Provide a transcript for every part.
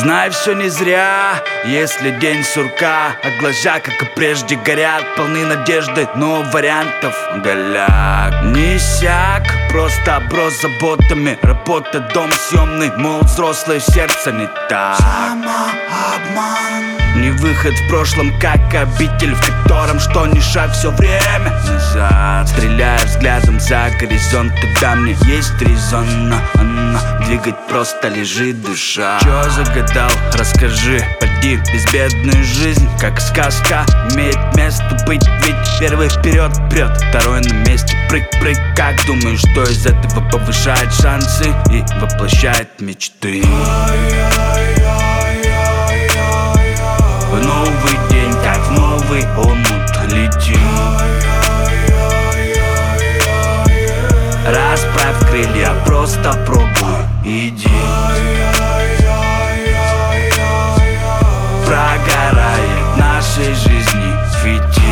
Знай, все не зря, если день сурка, а глаза, как и прежде, горят, полны надежды, но вариантов голяк. Не сяк, просто оброс заботами, работа, дом съемный, мол, взрослое сердце не так. Самообман. Не выход в прошлом, как обитель, в котором что ни шаг, все время назад. Стреляя взглядом за горизонт, туда мне есть резон, но двигать просто лежит душа. Чё загадал, расскажи, поди, безбедную жизнь, как сказка, имеет место быть, ведь первый вперед прет, второй на месте, прыг-прыг. Как думаешь, что из этого повышает шансы и воплощает мечты? В новый день, как в новый омут летим. Расправь крылья, просто пробуй, иди. Прогорает в нашей жизни фитиль.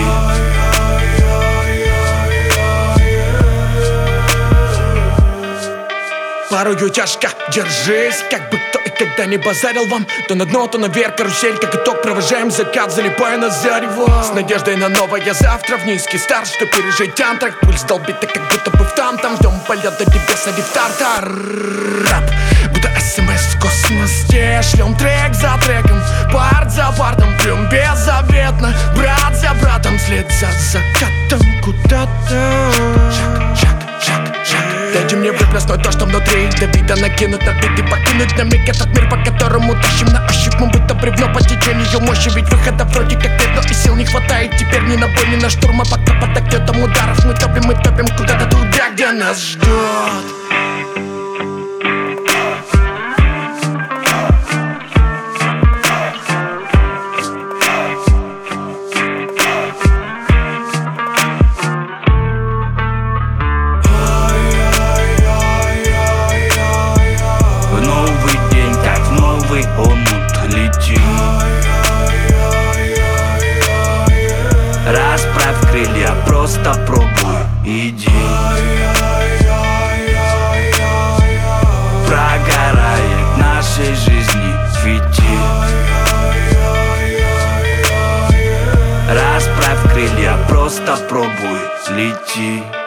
Порою тяжко, держись, как бы кто и когда не базарил вам. То на дно, то наверх, карусель, как итог провожаем закат, залипая на зарево. С надеждой на новое завтра, в низкий старт, что пережить антракт. Пульс долбит, так как будто бы в там ждем полет до небеса, не в тартар. Рап, будто СМС в космосе, шлем трек за треком, парт за партом, прям беззаветно, брат за братом, след за закатом куда-то. Дайте мне выплеснуть то, что внутри, давить, накинуть на бит и покинуть на миг этот мир, по которому тащим на ощупь. Мы будто бревно по течению мощи, ведь выхода вроде как нет, но и сил не хватает. Теперь ни на бой, ни на штурм, а пока под огнетом ударов мы топим куда-то туда, где нас ждет. Омут летим. Расправь крылья, просто пробуй, иди. Прогорает в нашей жизни фитиль. Расправь крылья, просто пробуй, лети.